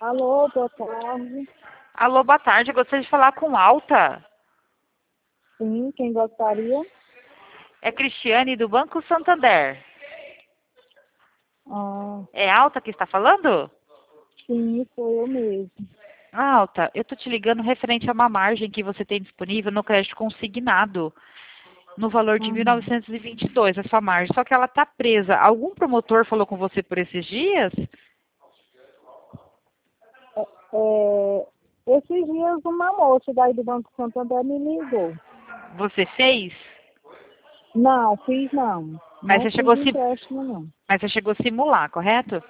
Alô, boa tarde. Alô, boa tarde. Eu gostaria de falar com Alta. Sim, quem gostaria? É Cristiane do Banco Santander. Ah, É Alta que está falando? sim, sou eu mesmo. Alta, eu tô te ligando referente a uma margem que você tem disponível no crédito consignado, no valor de Uhum. 1922, a sua margem. Só que ela está presa. Algum promotor falou com você por esses dias? É, esses dias uma moça daí do Banco Santander me ligou. Você fez? Não, fiz não. Mas Não você fiz chegou empréstimo não. mas você chegou a simular, correto?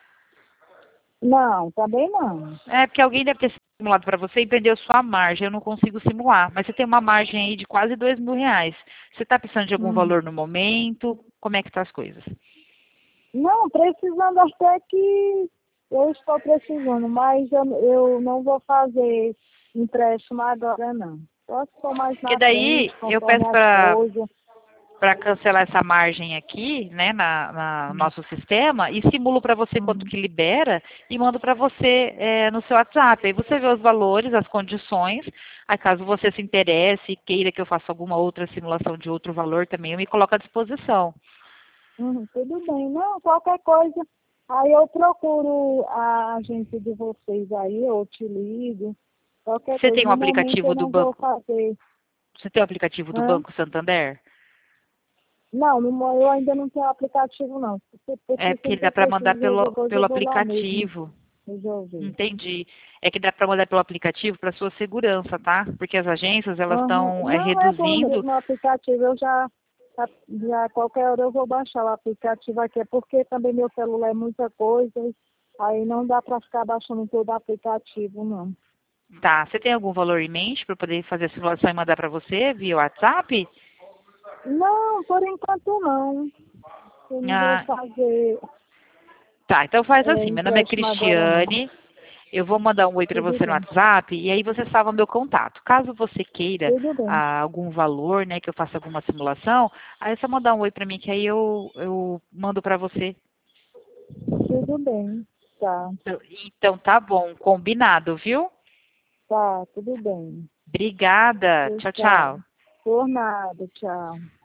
Não, também não. É porque alguém deve ter simulado para você e perdeu sua margem. Eu não consigo simular. Mas você tem uma margem aí de quase R$ 2.000. Você está precisando de algum Uhum. valor no momento? Como é que estão as coisas? Não, precisando até que eu estou precisando, mas eu não vou fazer empréstimo agora não. Só se for mais Porque na daí frente, eu conforme peço as coisas. para cancelar essa margem aqui, né, no nosso sistema, e simulo para você quanto Uhum. que libera e mando para você no seu WhatsApp. Aí você vê os valores, as condições. Aí caso você se interesse e queira que eu faça alguma outra simulação de outro valor também, eu me coloco à disposição. Tudo bem. Não, qualquer coisa. Aí eu procuro a agência de vocês aí, eu te ligo. Qualquer Você coisa. tem um No momento eu aplicativo do não vou banco? fazer. Você tem o aplicativo do Hã? Banco Santander? Não, eu ainda não tenho aplicativo, não. É Porque porque sempre que dá eu para mandar preciso de pelo, resolver coisa, eu pelo vou lá mesmo aplicativo. resolver. Entendi. É que dá para mandar pelo aplicativo para sua segurança, tá? Porque as agências elas Uhum. estão Não é bom reduzindo. mesmo o aplicativo, já qualquer hora eu vou baixar o aplicativo aqui, é porque também meu celular é muita coisa, aí não dá para ficar baixando todo o aplicativo, não. Tá. Você tem algum valor em mente para poder fazer a simulação e mandar para você via WhatsApp? Não, por enquanto não. Eu não vou Ah, fazer tá. Então faz assim. Meu nome é empréstimo agora não. Cristiane. Eu vou mandar um oi para Tudo você no bem, WhatsApp e aí você salva meu contato. Caso você queira tudo bem, algum valor, né, que eu faça alguma simulação, aí é só mandar um oi para mim que aí eu mando para você. tudo bem. Tá, Então tá bom, combinado, viu? tá, tudo bem. Obrigada. Tchau, Tá. tchau. Por nada, tchau.